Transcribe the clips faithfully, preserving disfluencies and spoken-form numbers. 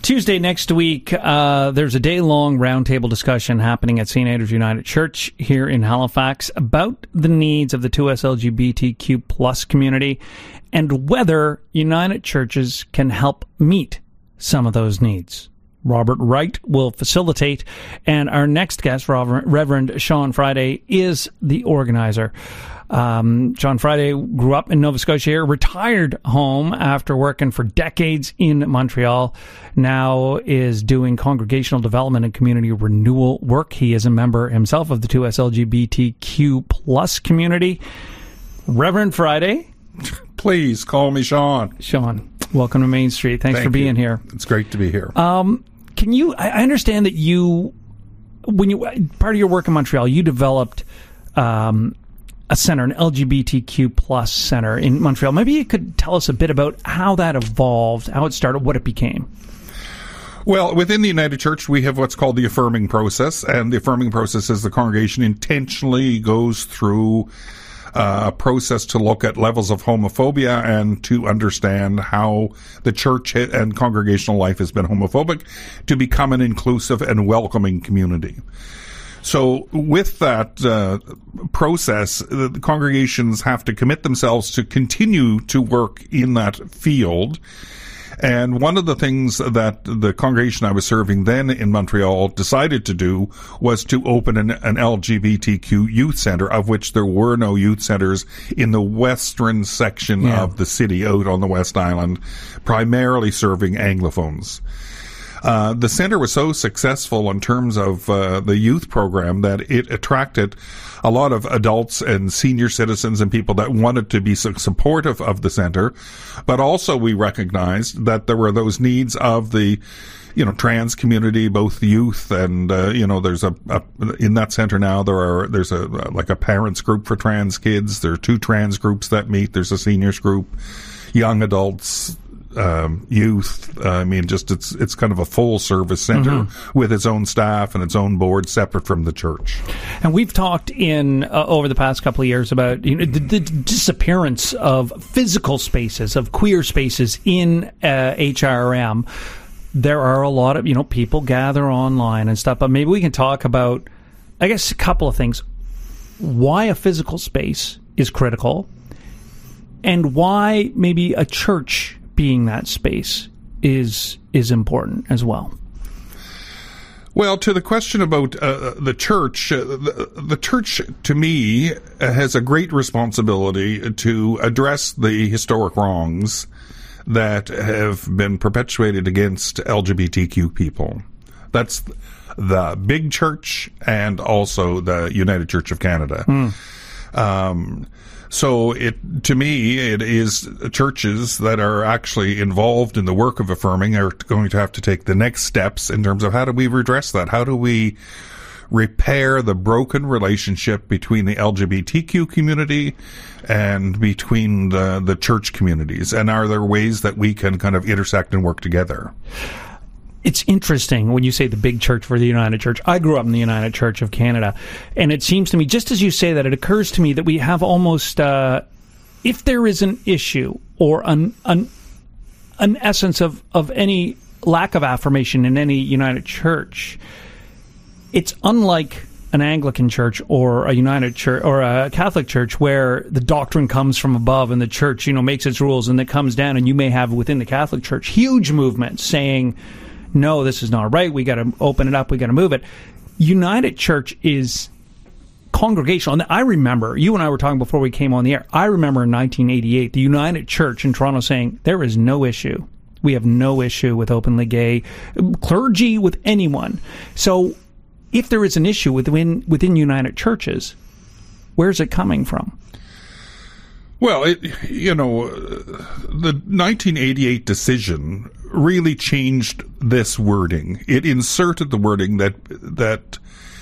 Tuesday next week, uh, there's a day-long roundtable discussion happening at Saint Andrew's United Church here in Halifax about the needs of the two S L G B T Q plus community and whether United Churches can help meet some of those needs. Robert Wright will facilitate, and our next guest, Reverend Sean Friday, is the organizer. Um, John Friday grew up in Nova Scotia, retired home after working for decades in Montreal, now is doing congregational development and community renewal work. He is a member himself of the two S L G B T Q plus community. Reverend Friday. Please call me Sean. Sean, welcome to Main Street. Thanks Thank for being you. here. It's great to be here. Um, can you, I understand that you, when you, part of your work in Montreal, you developed, um, a center, an L G B T Q plus center in Montreal. Maybe you could tell us a bit about how that evolved, how it started, what it became. Well, within the United Church, we have what's called the affirming process, and the affirming process is the congregation intentionally goes through uh, a process to look at levels of homophobia and to understand how the church and congregational life has been homophobic to become an inclusive and welcoming community. So with that uh, process, the congregations have to commit themselves to continue to work in that field. And one of the things that the congregation I was serving then in Montreal decided to do was to open an, an L G B T Q youth center, of which there were no youth centers in the western section yeah. of the city out on the West Island, primarily serving Anglophones. Uh, the center was so successful in terms of uh, the youth program that it attracted a lot of adults and senior citizens and people that wanted to be su- supportive of the center. But also we recognized that there were those needs of the, you know, trans community, both youth and, uh, you know, there's a, a, in that center now, there are, there's a, like a parents group for trans kids. There are two trans groups that meet. There's a seniors group, young adults, Um, youth. Uh, I mean, just it's it's kind of a full service center mm-hmm. with its own staff and its own board, separate from the church. And we've talked in uh, over the past couple of years about you know the, the disappearance of physical spaces, of queer spaces in uh, H R M. There are a lot of you know people gather online and stuff, but maybe we can talk about, I guess, a couple of things. Why a physical space is critical, and why maybe a church being that space is is important as well. Well, to the question about uh, the church, uh, the, the church, to me, uh, has a great responsibility to address the historic wrongs that have been perpetuated against L G B T Q people. That's the big church and also the United Church of Canada. Mm. Um So it, to me, it is churches that are actually involved in the work of affirming are going to have to take the next steps in terms of how do we redress that? How do we repair the broken relationship between the L G B T Q community and between the, the church communities? And are there ways that we can kind of intersect and work together? It's interesting when you say the big church for the United Church. I grew up in the United Church of Canada, and it seems to me, just as you say that, it occurs to me that we have almost, uh, if there is an issue or an an, an essence of, of any lack of affirmation in any United Church, it's unlike an Anglican church or a United Church or a Catholic church where the doctrine comes from above and the church, you know, makes its rules and it comes down, and you may have within the Catholic Church huge movements saying, no, this is not right, we got to open it up, we got to move it. United Church is congregational. And I remember, you and I were talking before we came on the air, I remember in nineteen eighty-eight, the United Church in Toronto saying, there is no issue. We have no issue with openly gay clergy, with anyone. So if there is an issue within, within United Churches, where's it coming from? Well, it, you know, the nineteen eighty-eight decision really changed this wording. It inserted the wording that that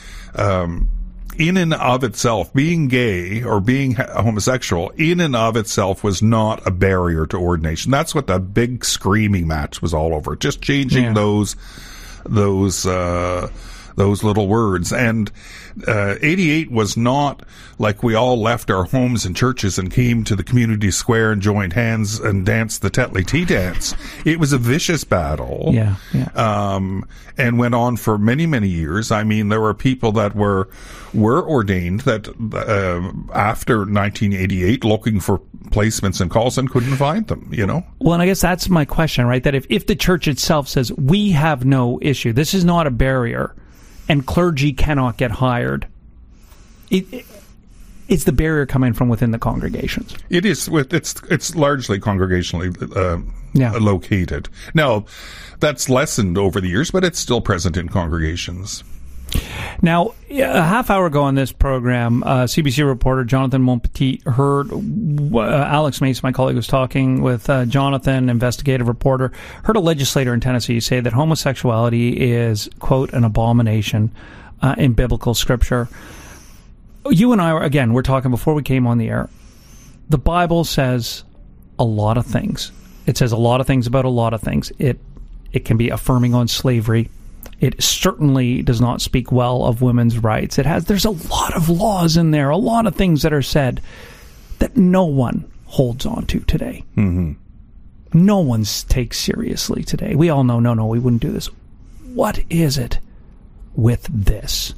um, in and of itself, being gay or being homosexual in and of itself was not a barrier to ordination. That's what the big screaming match was all over. Just changing yeah. those those uh, those little words. And uh, eighty-eight was not like we all left our homes and churches and came to the community square and joined hands and danced the Tetley Tea Dance. It was a vicious battle. Yeah, yeah. Um, and went on for many, many years. I mean, there were people that were were ordained that uh, after nineteen eighty-eight, looking for placements in calls and couldn't find them, you know? Well, and I guess that's my question, right? That if, if the church itself says, we have no issue, this is not a barrier, and clergy cannot get hired, it, it, it's the barrier coming from within the congregations. It is. It's it's largely congregationally uh, yeah. located. Now, that's lessened over the years, but it's still present in congregations. Now, a half hour ago on this program, uh, C B C reporter Jonathan Montpetit heard uh, Alex Mace, my colleague, was talking with uh, Jonathan, investigative reporter, heard a legislator in Tennessee say that homosexuality is, quote, an abomination uh, in biblical scripture. You and I, were, again, we're talking before we came on the air. The Bible says a lot of things. It says a lot of things about a lot of things. It it can be affirming on slavery. It certainly does not speak well of women's rights. It has, there's a lot of laws in there, a lot of things that are said that no one holds on to today. Mm-hmm. No one takes seriously today. We all know, no, no, we wouldn't do this. What is it with this?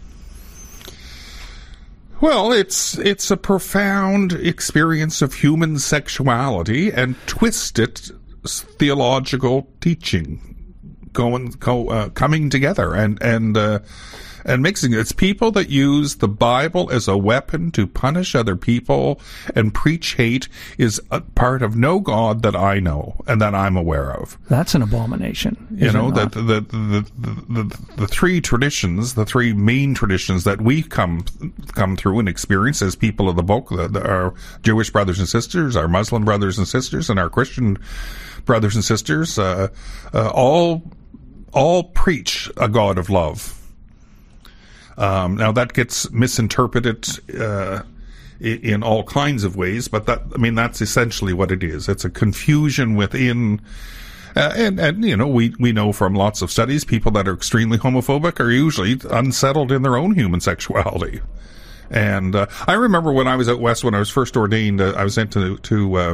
Well, it's it's a profound experience of human sexuality and twisted theological teaching going go, uh, coming together and and uh, and mixing. It's people that use the Bible as a weapon to punish other people and preach hate is a part of no God that I know and that I'm aware of. That's an abomination. You know, that the the, the the the the three traditions, the three main traditions that we come come through and experience as people of the book, the, the, our Jewish brothers and sisters, our Muslim brothers and sisters, and our Christian brothers and sisters, uh, uh, all all preach a God of love. Um, now that gets misinterpreted uh, in all kinds of ways, but that I mean that's essentially what it is. It's a confusion within, uh, and and you know we we know from lots of studies, people that are extremely homophobic are usually unsettled in their own human sexuality. And uh, I remember when I was out west, when I was first ordained, uh, I was sent to to. Uh,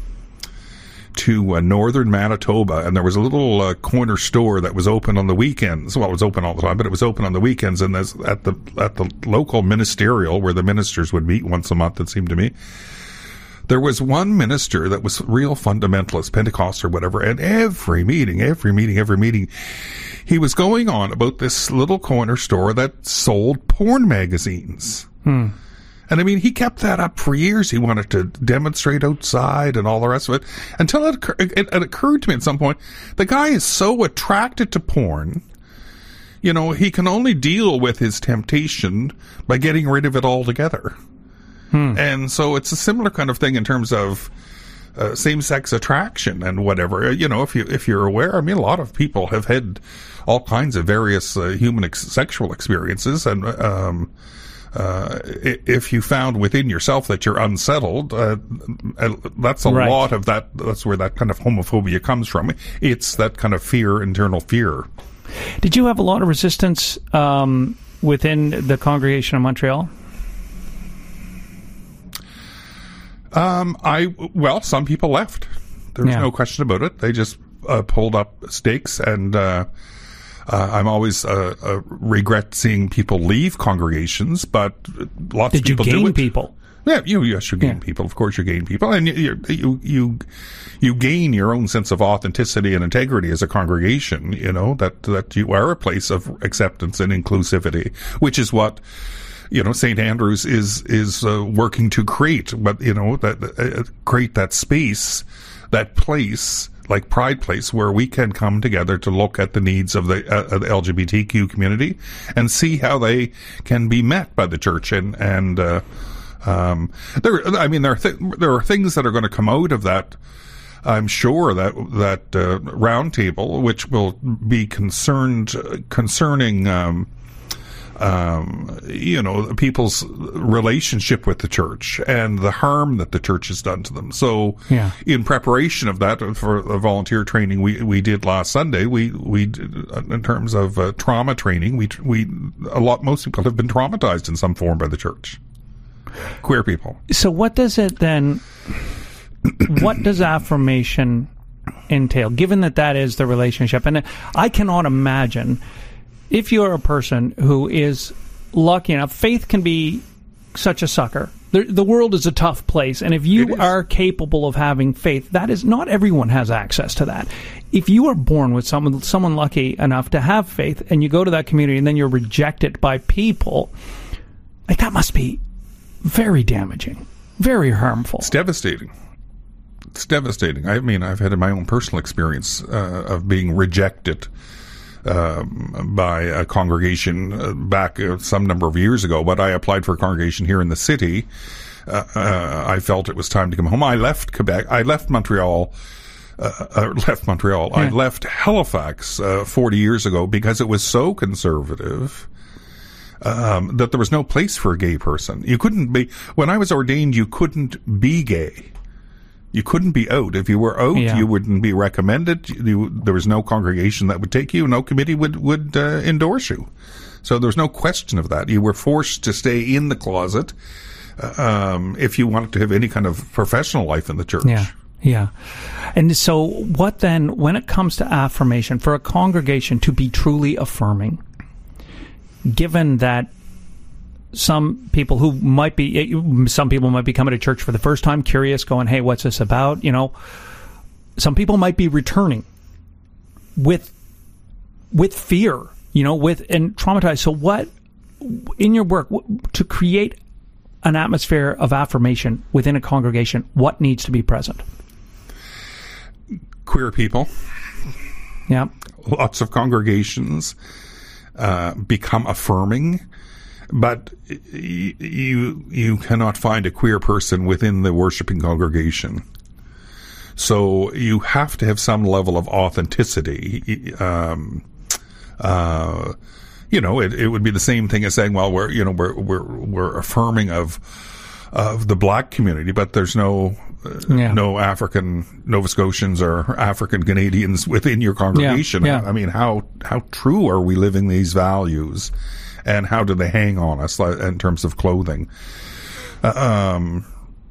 to uh, northern Manitoba, and there was a little uh, corner store that was open on the weekends. Well, it was open all the time, but it was open on the weekends, and there's, at the at the local ministerial, where the ministers would meet once a month, it seemed to me, there was one minister that was real fundamentalist, Pentecost or whatever, and every meeting, every meeting, every meeting, he was going on about this little corner store that sold porn magazines. Hmm. And I mean, he kept that up for years. He wanted to demonstrate outside and all the rest of it until it, it, it occurred to me at some point, the guy is so attracted to porn, you know, he can only deal with his temptation by getting rid of it altogether. Hmm. And so it's a similar kind of thing in terms of uh, same-sex attraction and whatever. You know, if you if you're aware, I mean, a lot of people have had all kinds of various uh, human ex- sexual experiences, and um, uh, if you found within yourself that you're unsettled, uh, that's a right. lot of that. That's where that kind of homophobia comes from. It's that kind of fear, internal fear. Did you have a lot of resistance um, within the congregation of Montreal? Um, I well, some people left. There's yeah. no question about it. They just uh, pulled up stakes, and uh, uh, I'm always uh, uh, regret seeing people leave congregations. But lots Did of people you gain do it. people? Yeah, you yes, you gain yeah. people. Of course, you gain people, and you you you you gain your own sense of authenticity and integrity as a congregation. You know that that you are a place of acceptance and inclusivity, which is what. You know, Saint Andrews is is uh, working to create, but you know that uh, create that space, that place, like Pride Place, where we can come together to look at the needs of the, uh, the L G B T Q community and see how they can be met by the church. And and uh, um, there, I mean, there are th- there are things that are going to come out of that. I'm sure that that uh, roundtable, which will be concerned uh, concerning. Um, um, you know, people's relationship with the church and the harm that the church has done to them. So, yeah. in preparation of that, for the volunteer training we we did last Sunday, we we in terms of uh, trauma training, we we a lot most people have been traumatized in some form by the church. Queer people. So, what does it then? What does affirmation entail? Given that that is the relationship, and I cannot imagine. If you're a person who is lucky enough, faith can be such a sucker. The, the world is a tough place, and if you are capable of having faith, that is not everyone has access to that. If you are born with someone someone lucky enough to have faith, and you go to that community, and then you're rejected by people, like that must be very damaging, very harmful. It's devastating. It's devastating. I mean, I've had my own personal experience uh, of being rejected Um, by a congregation uh, back uh, some number of years ago, but I applied for a congregation here in the city. Uh, uh, I felt it was time to come home. I left Quebec. I left Montreal. Uh, uh, left Montreal. Yeah. I left Halifax uh, forty years ago because it was so conservative um, that there was no place for a gay person. You couldn't be. When I was ordained, you couldn't be gay. You couldn't be out. If you were out, yeah. you wouldn't be recommended. You, there was no congregation that would take you. No committee would, would uh, endorse you. So there was no question of that. You were forced to stay in the closet uh, um, if you wanted to have any kind of professional life in the church. Yeah, yeah. And so what then, when it comes to affirmation, for a congregation to be truly affirming, given that some people who might be, some people might be coming to church for the first time, curious, going, hey, what's this about? You know, some people might be returning with, with fear, you know, with, and traumatized. So what, in your work, to create an atmosphere of affirmation within a congregation, what needs to be present? Queer people. Yeah. Lots of congregations uh, become affirming. But you you cannot find a queer person within the worshiping congregation. So you have to have some level of authenticity. Um, uh, you know, it, it would be the same thing as saying, well, we're you know we're we're we're affirming of of the black community, but there's no uh, yeah. no African Nova Scotians or African Canadians within your congregation. Yeah, yeah. I mean, how how true are we living these values? And how do they hang on us in terms of clothing? Uh, um,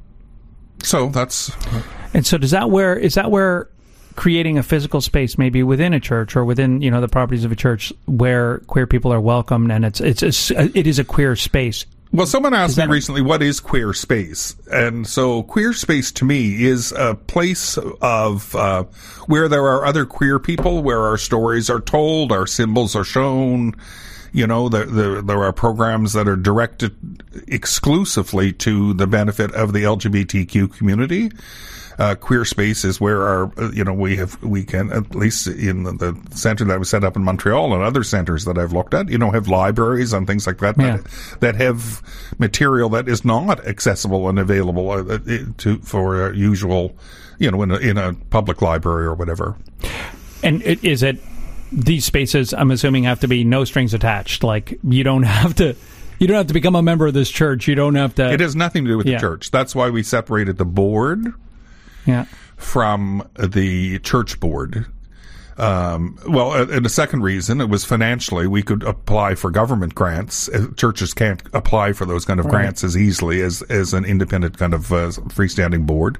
so that's. And so, does that where is that where creating a physical space, maybe within a church or within you know the properties of a church, where queer people are welcomed and it's it's, it's it is a queer space. Well, someone asked me recently, what is queer space? And so queer space to me is a place of uh, where there are other queer people, where our stories are told, our symbols are shown. You know, there, there, there are programs that are directed exclusively to the benefit of the L G B T Q community. Uh, queer space is where our, you know, we have, we can, at least in the, the center that was set up in Montreal and other centers that I've looked at, you know, have libraries and things like that, yeah. that, that have material that is not accessible and available uh, to, for a usual, you know, in a, in a public library or whatever. And it, is it, these spaces, I'm assuming, have to be no strings attached. Like, you don't have to, you don't have to become a member of this church. You don't have to. It has nothing to do with yeah. the church. That's why we separated the board yeah. from the church board. Um, well, and the second reason, it was financially. We could apply for government grants. Churches can't apply for those kind of right. grants as easily as, as an independent kind of uh, freestanding board.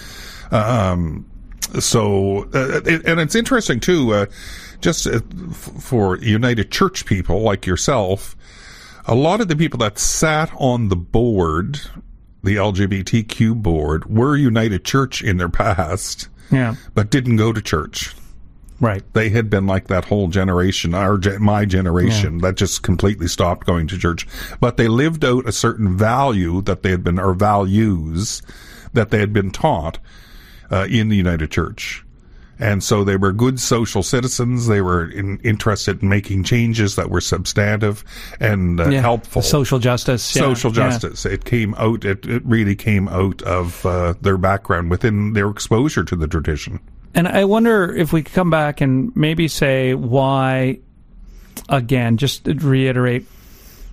Um, so, uh, it, and it's interesting, too, uh, just uh, f- for United Church people like yourself, a lot of the people that sat on the board, the L G B T Q board, were United Church in their past, yeah, but didn't go to church. Right. They had been like that whole generation, our ge- my generation, yeah. that just completely stopped going to church. But they lived out a certain value that they had been, or values that they had been taught uh, in the United Church. And so they were good social citizens. They were in, interested in making changes that were substantive and uh, yeah. helpful. Social justice. Yeah. Social justice. Yeah. It came out, it, it really came out of uh, their background within their exposure to the tradition. And I wonder if we could come back and maybe say why, again, just to reiterate,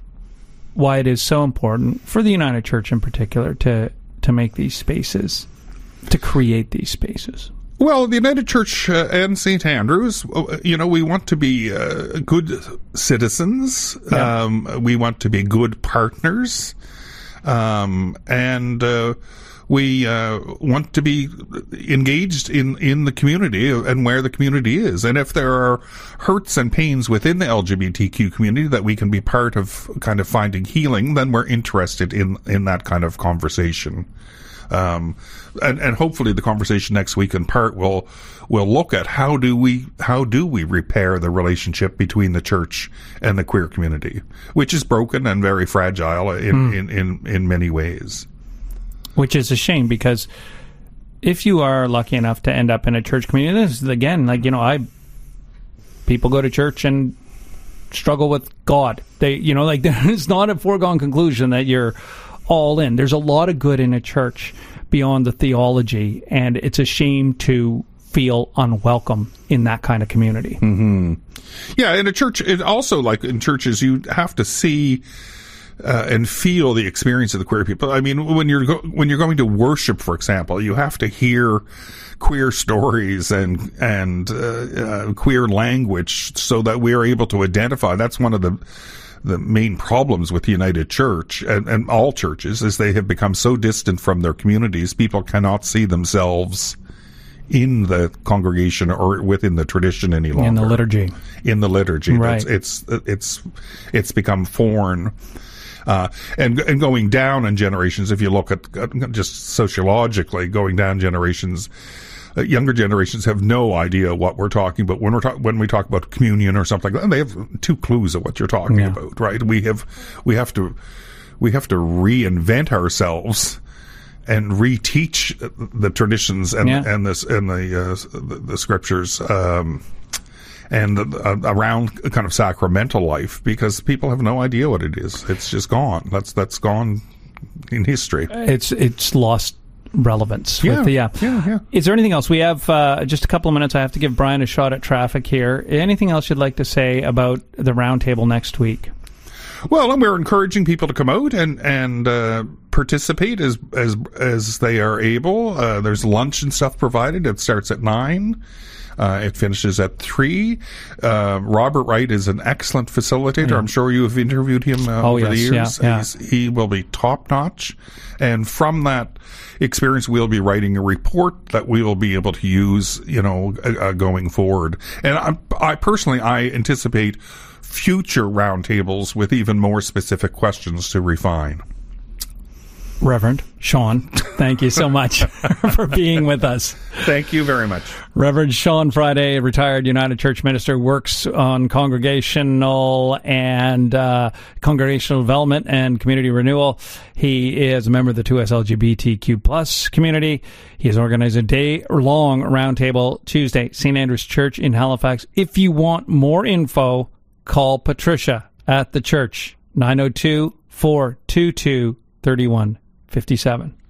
why it is so important for the United Church in particular to to make these spaces, to create these spaces. Well, the United Church uh, and Saint Andrews, you know, we want to be uh, good citizens. Yeah. Um, we want to be good partners. Um, and uh, we uh, want to be engaged in, in the community and where the community is. And if there are hurts and pains within the L G B T Q community that we can be part of kind of finding healing, then we're interested in, in that kind of conversation. Um, and, and hopefully the conversation next week in part will, will look at how do we, how do we repair the relationship between the church and the queer community, which is broken and very fragile in, mm. in, in, in many ways. Which is a shame, because if you are lucky enough to end up in a church community, this is, again, like, you know, I, people go to church and struggle with God. They, you know, like, it's not a foregone conclusion that you're all in. There's a lot of good in a church beyond the theology, and it's a shame to feel unwelcome in that kind of community. Mm-hmm. Yeah, in a church, it also, like in churches, you have to see uh, and feel the experience of the queer people. I mean, when you're go- when you're going to worship, for example, you have to hear queer stories and and uh, uh, queer language so that we are able to identify. That's one of the the main problems with the United Church and, and all churches, is they have become so distant from their communities, people cannot see themselves in the congregation or within the tradition any longer. In the liturgy. In the liturgy. Right. It's, it's, it's, it's become foreign. Uh, and, and going down in generations, if you look at, at just sociologically, going down generations, Uh, younger generations have no idea what we're talking about when we're talk- when we talk about communion or something like that. They have two clues of what you're talking yeah. about, right? We have we have to we have to reinvent ourselves and reteach the traditions and yeah. and this and the uh, the, the scriptures um, and uh, around kind of sacramental life, because people have no idea what it is. It's just gone. That's that's gone in history. It's it's lost relevance. Yeah, with the, yeah. yeah, yeah. Is there anything else? We have uh, just a couple of minutes. I have to give Brian a shot at traffic here. Anything else you'd like to say about the roundtable next week? Well, and we're encouraging people to come out and and uh, participate as as as they are able. Uh, there's lunch and stuff provided. It starts at nine. Uh, it finishes at three. Uh, Robert Wright is an excellent facilitator. Yeah. I'm sure you have interviewed him uh, oh, over yes, the years. Yeah, yeah. He's, he will be top notch. And from that experience, we'll be writing a report that we will be able to use, you know, uh, going forward. And I, I personally, I anticipate future roundtables with even more specific questions to refine. Reverend Sean, thank you so much for being with us. Thank you very much. Reverend Sean Friday, retired United Church minister, works on congregational and uh, congregational development and community renewal. He is a member of the two S L G B T Q plus community. He has organized a day-long roundtable Tuesday, Saint Andrew's Church in Halifax. If you want more info, call Patricia at the church, nine oh two, four two two, three one five seven.